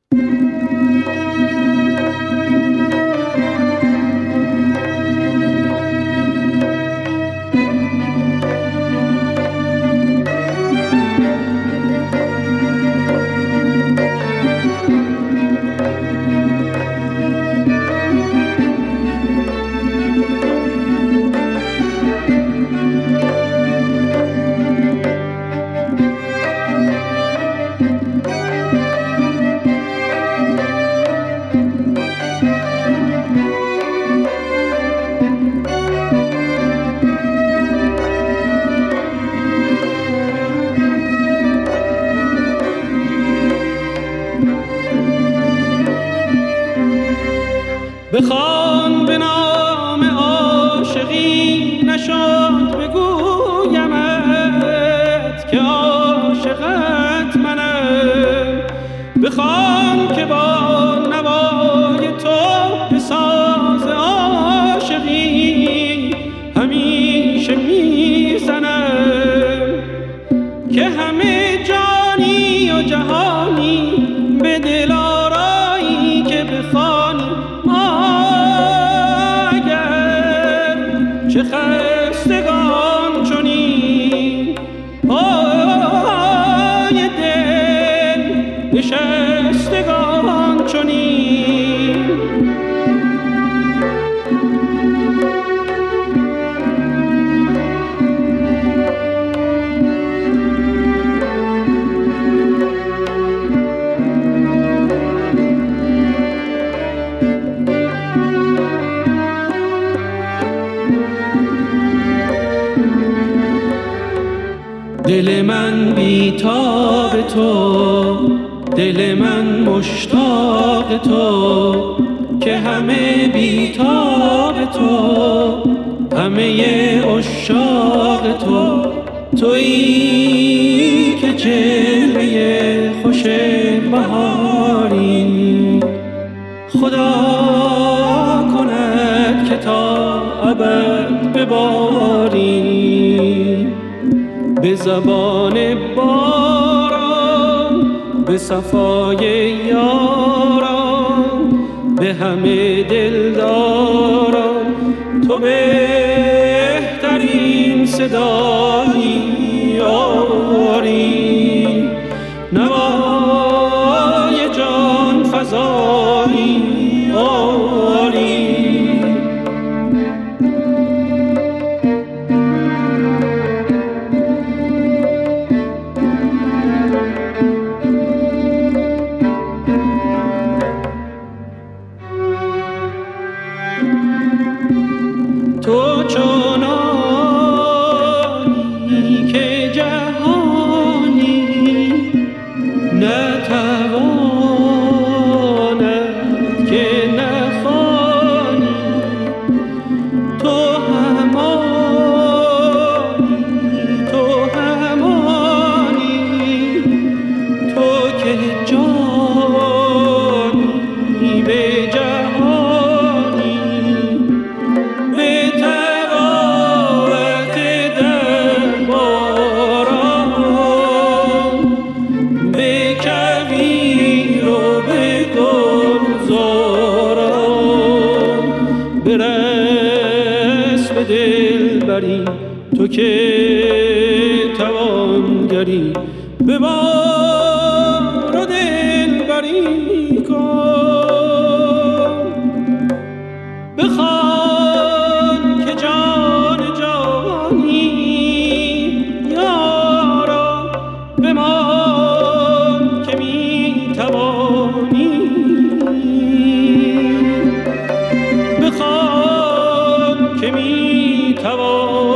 بخوان به نام عاشقی نشد بگویمت که عاشقت منم. بخوان که با نوای تو به ساز عاشقی همیشه میزنم که همه جانی و جهانی به دل آرایی که بخوانی. چه خستگان چنین پای دل نشستگان چنین. دل من بیتاب تو، دل من مشتاق تو، که همه بیتاب تو، همه عشاق تو. تویی که جلوه خوش بهاری، خدا کند که تا ابد بباری. به زبان باران، به صفای یاران، به همه دلداران تو بهترین صدایی آری. نوای جان فزایی آری. تو چنانی که جهانی نتواند که نخوانی. تو همانی، تو همانی، تو که جانی به جهانی. به تراوت درباران، به کویر و به گلزاران برس به دلبری تو که توانگری. به بار و دلبری کن. بخوان که جان جانی یارا بمان که میتوانی. بخوان که میتوانی.